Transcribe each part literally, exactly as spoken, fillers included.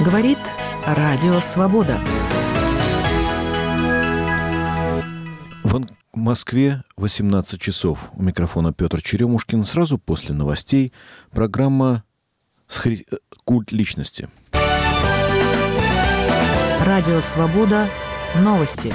Говорит Радио Свобода. В Москве восемнадцать часов. У микрофона Петр Черемушкин. Сразу после новостей программа «Культ личности». Радио Свобода. Новости.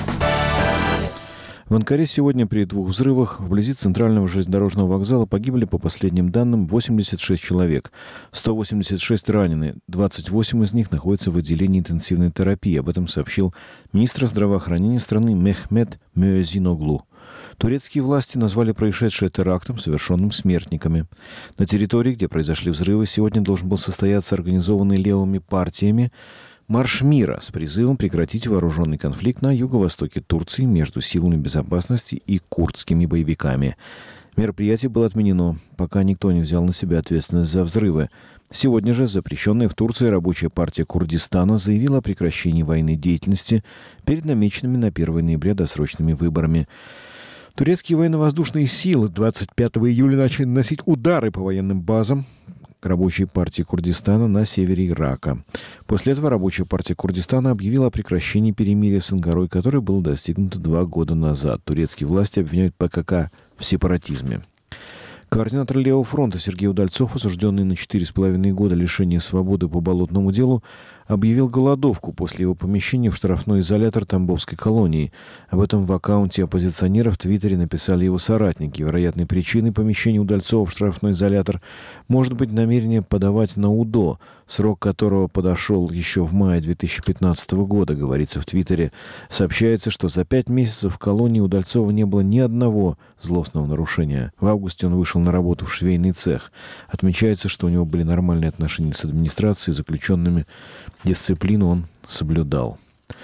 В Анкаре сегодня при двух взрывах вблизи центрального железнодорожного вокзала погибли, по последним данным, восемьдесят шесть человек. сто восемьдесят шесть ранены. двадцать восемь из них находятся в отделении интенсивной терапии. Об этом сообщил министр здравоохранения страны Мехмет Муэзиноглу. Турецкие власти назвали происшедшее терактом, совершенным смертниками. На территории, где произошли взрывы, сегодня должен был состояться организованный левыми партиями марш мира с призывом прекратить вооруженный конфликт на юго-востоке Турции между силами безопасности и курдскими боевиками. Мероприятие было отменено, пока никто не взял на себя ответственность за взрывы. Сегодня же запрещенная в Турции рабочая партия Курдистана заявила о прекращении военной деятельности перед намеченными на первое ноября досрочными выборами. Турецкие военно-воздушные силы двадцать пятого июля начали наносить удары по военным базам рабочей партии Курдистана на севере Ирака. После этого рабочая партия Курдистана объявила о прекращении перемирия с Анкарой, которое было достигнуто два года назад. Турецкие власти обвиняют ПКК в сепаратизме. Координатор Левого фронта Сергей Удальцов, осужденный на четыре с половиной года лишения свободы по болотному делу, объявил голодовку после его помещения в штрафной изолятор Тамбовской колонии. Об этом в аккаунте оппозиционера в Твиттере написали его соратники. Вероятной причиной помещения Удальцова в штрафной изолятор может быть намерение подавать на УДО, срок которого подошел еще в мае две тысячи пятнадцатого года, говорится в Твиттере. Сообщается, что за пять месяцев в колонии Удальцова не было ни одного злостного нарушения. В августе он вышел на работу в швейный цех. Отмечается, что у него были нормальные отношения с администрацией, заключенными. Дисциплину он соблюдал.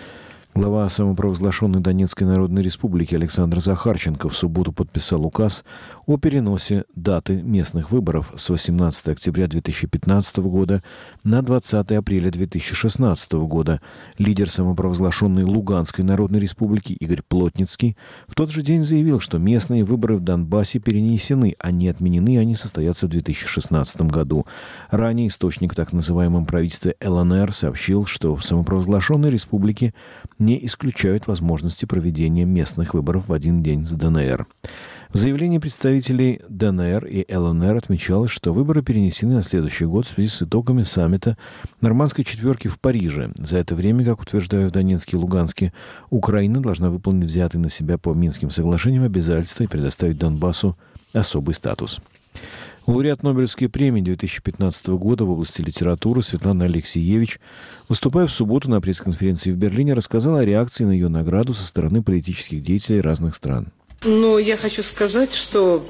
Глава самопровозглашенной Донецкой Народной Республики Александр Захарченко в субботу подписал указ о переносе даты местных выборов с восемнадцатого октября две тысячи пятнадцатого года на двадцатого апреля две тысячи шестнадцатого года. Лидер самопровозглашенной Луганской Народной Республики Игорь Плотницкий в тот же день заявил, что местные выборы в Донбассе перенесены, а не отменены, они состоятся в две тысячи шестнадцатом году. Ранее источник в так называемом правительстве ЛНР сообщил, что в самопровозглашенной республике не исключают возможности проведения местных выборов в один день с ДНР. В заявлении представителей ДНР и ЛНР отмечалось, что выборы перенесены на следующий год в связи с итогами саммита Нормандской четверки в Париже. За это время, как утверждают в Донецке и Луганске, Украина должна выполнить взятые на себя по Минским соглашениям обязательства и предоставить Донбассу особый статус. Лауреат Нобелевской премии две тысячи пятнадцатого года в области литературы Светлана Алексиевич, выступая в субботу на пресс-конференции в Берлине, рассказала о реакции на ее награду со стороны политических деятелей разных стран. Ну, я хочу сказать, что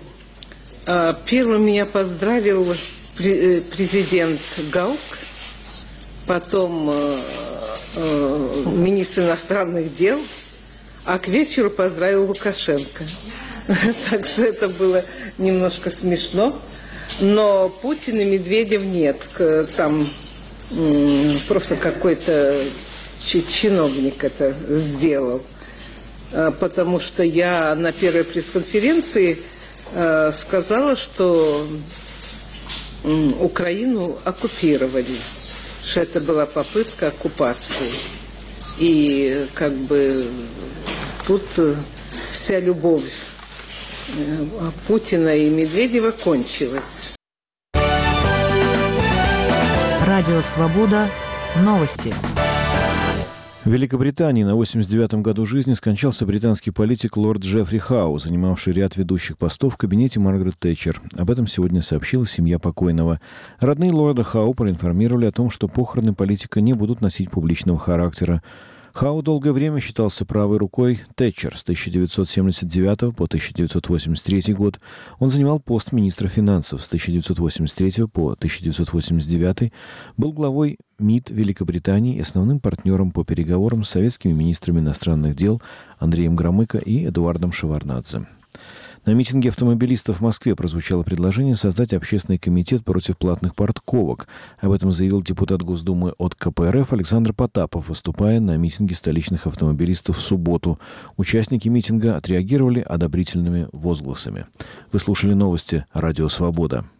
э, первым меня поздравил пре- президент Гаук, потом э, э, министр иностранных дел, а к вечеру поздравил Лукашенко. Так что это было немножко смешно. Но Путин и Медведев нет. Там просто какой-то чиновник это сделал. Потому что я на первой пресс-конференции сказала, что Украину оккупировали. Что это была попытка оккупации. И как бы тут вся любовь Путина и Медведева кончилась. Радио Свобода. Новости. В Великобритании на восемьдесят девятом году жизни скончался британский политик лорд Джеффри Хау, занимавший ряд ведущих постов в кабинете Маргарет Тэтчер. Об этом сегодня сообщила семья покойного. Родные лорда Хау проинформировали о том, что похороны политика не будут носить публичного характера. Хау долгое время считался правой рукой Тэтчер. С тысяча девятьсот семьдесят девятого по тысяча девятьсот восемьдесят третий год он занимал пост министра финансов. С тысяча девятьсот восемьдесят третьего по тысяча девятьсот восемьдесят девятый был главой МИД Великобритании и основным партнером по переговорам с советскими министрами иностранных дел Андреем Громыко и Эдуардом Шеварднадзе. На митинге автомобилистов в Москве прозвучало предложение создать общественный комитет против платных парковок. Об этом заявил депутат Госдумы от ка пэ эр эф Александр Потапов, выступая на митинге столичных автомобилистов в субботу. Участники митинга отреагировали одобрительными возгласами. Вы слушали новости «Радио Свобода».